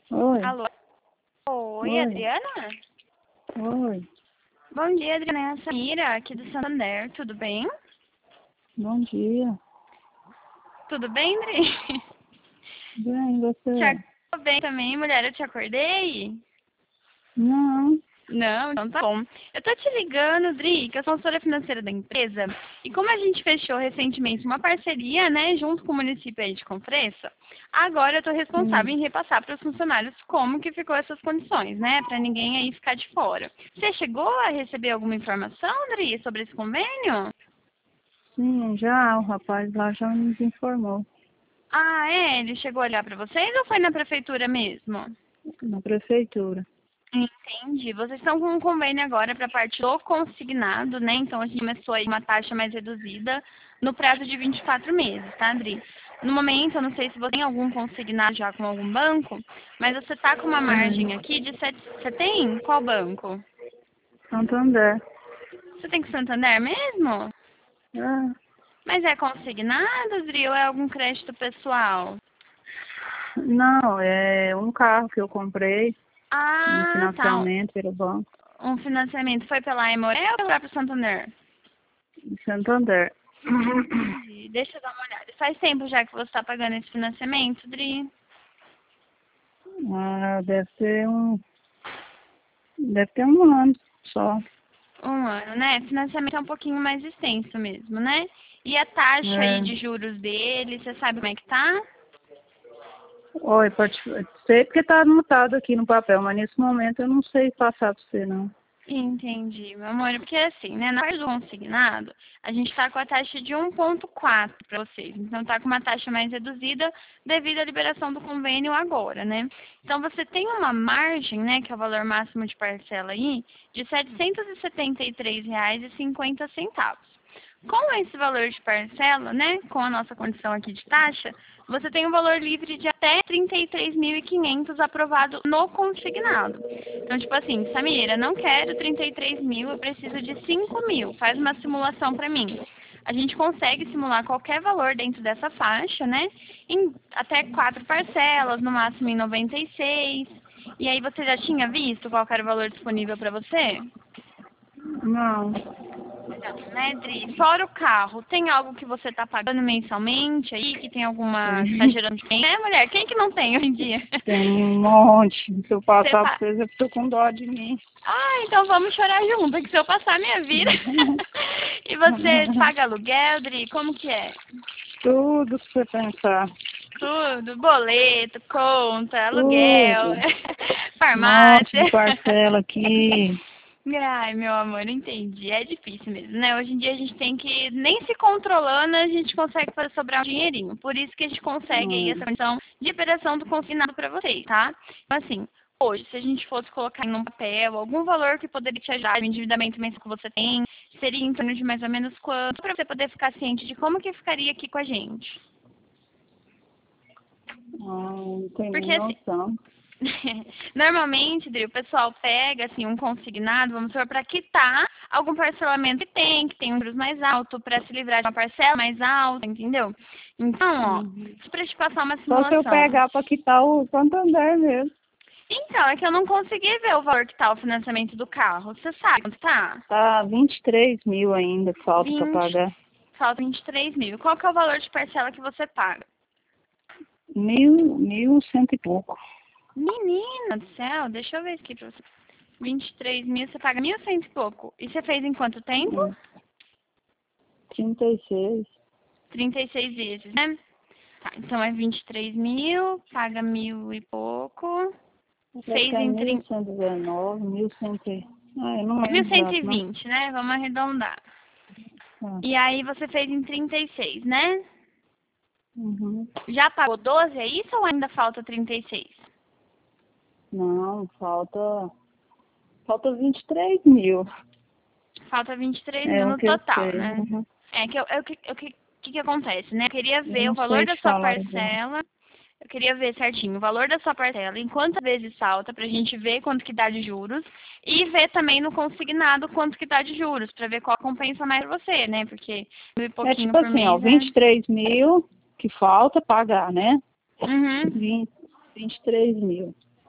Oi, Alô? Oi, oi, Adriana? oi. Bom dia, Adriana. É a Samira, aqui do Santander. Tudo bem? Bom dia. Tudo bem, Adri? Bem, Te você? acordou bem também, mulher? Eu te acordei? Não. Não, então tá bom. Eu tô te ligando, Dri, que eu sou consultora financeira da empresa. E como a gente fechou recentemente uma parceria, né, junto com o município aí de Confresa, agora eu tô responsável Sim, em repassar para os funcionários como que ficou essas condições, né, para ninguém aí ficar de fora. Você chegou a receber alguma informação, Dri, sobre esse convênio? sim, já o rapaz lá já nos informou Ah, é? Ele chegou a olhar para vocês ou foi na prefeitura mesmo? na prefeitura. Entendi. Vocês estão com um convênio agora para a parte do consignado, né? Então a gente começou aí uma taxa mais reduzida no prazo de 24 meses, tá, Adri? No momento, eu não sei se você tem algum consignado já com algum banco, mas você tá com uma margem Sim, aqui de 7... Você tem? Qual banco? Santander. Você tem com o Santander mesmo? Ah, Mas é consignado, Adri, ou é algum crédito pessoal? não, é um carro que eu comprei no Ah, tá. financiamento pelo banco Um financiamento foi pela Aimoré ou pela Santander? de Santander. Entendi. Deixa eu dar uma olhada. Faz tempo já que você está pagando esse financiamento, Dri? Ah, deve ter um ano só. Um ano, né? Financiamento é um pouquinho mais extenso mesmo, né? E a taxa aí É. de juros dele, você sabe como é que tá? Oi, pode sei porque tá anotado aqui no papel, mas nesse momento eu não sei passar para você, não. Entendi, meu amor. Porque assim, né? Na parte do consignado, a gente está com a taxa de 1,4 para vocês. Então tá com uma taxa mais reduzida devido à liberação do convênio agora, né? Então você tem uma margem, né? Que é o valor máximo de parcela aí, de R$ 773,50. Com esse valor de parcela, né, com a nossa condição aqui de taxa, você tem um valor livre de até 33.500 aprovado no consignado. Então, tipo assim, Samira, não quero 33 mil, eu preciso de 5 mil. Faz uma simulação para mim. A gente consegue simular qualquer valor dentro dessa faixa, né? Em até 4 parcelas, no máximo em 96. E aí você já tinha visto qual era o valor disponível para você? Não. Então, né, Dri? Fora o carro, tem algo que você tá pagando mensalmente aí, que tem alguma, que tá Tem, gerando bem? É, mulher, quem que não tem hoje em dia? tem um monte. Se eu Você passar para pa... vocês, eu fico com dó de mim. Ah, então vamos chorar junto, que se eu passar a minha vida. E você paga aluguel, Dri? Como que é? Tudo que você pensar. Tudo, boleto, conta, aluguel, Tudo. Um monte farmácia. de parcela aqui. Ai, meu amor, entendi. É difícil mesmo, né? Hoje em dia a gente tem que, nem se controlando, a gente consegue fazer sobrar um dinheirinho. Por isso que a gente consegue aí essa Hum. condição de operação do confinado para vocês, tá? Então, assim, hoje, se a gente fosse colocar em um papel algum valor que poderia te ajudar no endividamento mensal que você tem, seria em torno de mais ou menos quanto, para você poder ficar ciente de como que ficaria aqui com a gente. Não tenho nem Porque, assim, noção. normalmente, Dri, o pessoal pega assim um consignado, vamos supor, para quitar algum parcelamento que tem um juros mais alto, para se livrar de uma parcela mais alta, entendeu? Então, ó, Uhum. para te passar uma Só se eu simulação. pegar para quitar o Santander mesmo. Então, é que eu não consegui ver o valor que tá o financiamento do carro. Você sabe quanto tá? Tá 23 mil ainda, falta para 20, pagar. falta 23 mil. Qual que é o valor de parcela que você paga? 1.100 e pouco. Menina do céu, deixa eu ver aqui pra você. 23 mil, você paga 1.100 e pouco. E você fez em quanto tempo? Hum. 36. 36 vezes, né? Tá, então é 23 mil, paga mil e pouco. Vai Fez ficar em em 1.119, 1.100. Ah, eu não mil lembro cento e exato, não. vinte, né? Vamos arredondar. Ah, E aí você fez em 36, né? uhum. Já pagou 12, é isso ou ainda falta 36? Não, falta 23 mil. Falta 23 É mil o no que eu total, sei. né? Uhum. É que que acontece, né? Eu queria Eu ver o não valor sei da te sua falar exato. parcela. Eu queria ver certinho o valor da sua parcela, em quantas vezes salta, pra gente ver quanto que dá de juros, e ver também no consignado quanto que dá de juros, pra ver qual compensa mais pra você, né? Porque mil e É pouquinho tipo por assim, ó, mês é. 23 mil que falta pagar, né? Uhum. 20, 23 mil.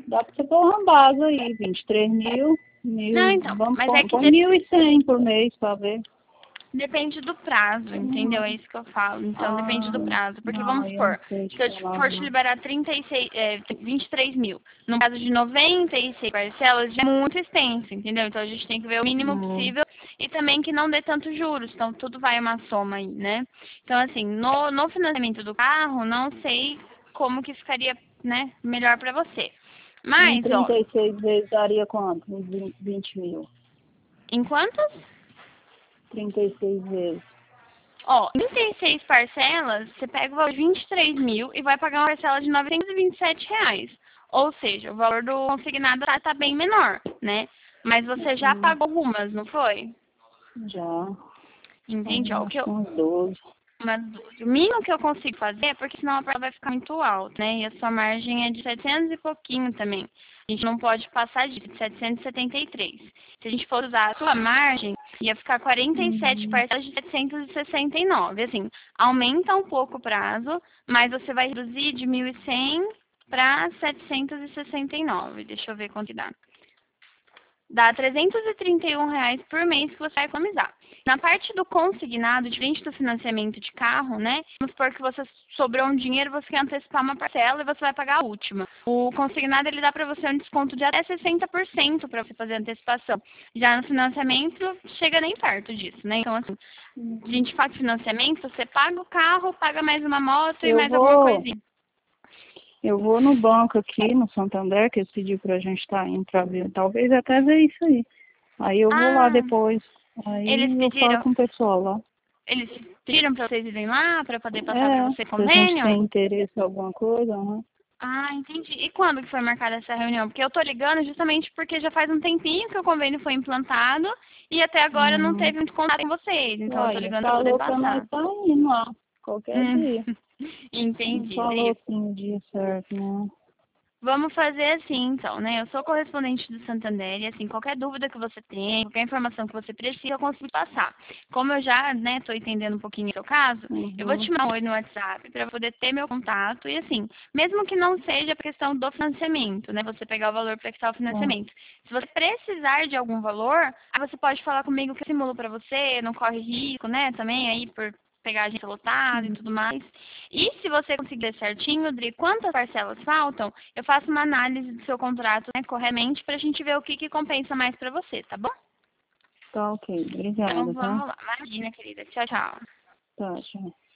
Dá pra você pôr uma base aí, 23 mil, Não, então, vamos mas é que pôr 1.100 por mês pra ver. depende do prazo, entendeu? É isso que eu falo. Então, depende do prazo. Porque Não, vamos eu não supor, sei te se eu falar, for te não. liberar 23 mil, no caso de 96 parcelas, já é muito extenso, entendeu? Então, a gente tem que ver o mínimo possível e também que não dê tantos juros. Então, tudo vai uma soma aí, né? Então, assim, no financiamento do carro, não sei como que ficaria, né, melhor pra você. Em Mas, ó, 36 vezes daria quanto? Uns 20 mil. em quantos? 36 vezes. Ó, 36 parcelas, você pega o valor de 23 mil e vai pagar uma parcela de R$ 927. Ou seja, o valor do consignado tá bem menor, né? Mas você já pagou algumas, não foi? Já. Entende? Ó, Acho que uns 12. o mínimo que eu consigo fazer é porque senão a prova vai ficar muito alta, né? E a sua margem é de 700 e pouquinho também. A gente não pode passar disso, de 773. Se a gente for usar a sua margem, ia ficar 47 parcelas de 769. Assim, aumenta um pouco o prazo, mas você vai reduzir de 1.100 para 769. Deixa eu ver quanto que dá. Dá R$ 331 por mês que você vai economizar. Na parte do consignado, diferente do financiamento de carro, né? Vamos supor que você sobrou um dinheiro, você quer antecipar uma parcela e você vai pagar a última. O consignado, ele dá para você um desconto de até 60% para você fazer a antecipação. Já no financiamento, chega nem perto disso, né? Então, assim, a gente faz financiamento, você paga o carro, paga mais uma moto e mais alguma coisinha. Eu vou no banco aqui, no Santander, que eles pediram pra gente estar indo pra ver. Talvez até ver isso aí. Aí eu vou lá Ah, depois. Aí eles eu falo pediram, com o pessoal lá. eles pediram para vocês irem lá para poder passar para É, você se a gente convênio? tem interesse em alguma coisa, né? Ah, entendi. E quando que foi marcada essa reunião? Porque eu tô ligando justamente porque já faz um tempinho que o convênio foi implantado e até agora não teve muito contato com vocês. Então eu tô Uai, ligando para poder falou pra nós passar. estar indo lá, qualquer Hum, dia. Não entendi, é falou isso. assim o dia certo, não. Vamos fazer assim, então, né? Eu sou correspondente do Santander e, assim, qualquer dúvida que você tem, qualquer informação que você precisa, eu consigo passar. Como eu já, né, tô entendendo um pouquinho o seu caso, eu vou te mandar um oi no WhatsApp para poder ter meu contato e, assim, mesmo que não seja a questão do financiamento, né? Você pegar o valor para quitar o financiamento. Se você precisar de algum valor, aí você pode falar comigo que eu simulo para você, não corre risco, né, também aí por pegar a agência lotada e tudo mais. E se você conseguir certinho, Dri, quantas parcelas faltam, eu faço uma análise do seu contrato, né, corretamente, pra gente ver o que compensa mais pra você, tá bom? Tá ok, Então obrigada, tá? vamos lá. Imagina, querida. Tchau, tchau. Tá, tchau.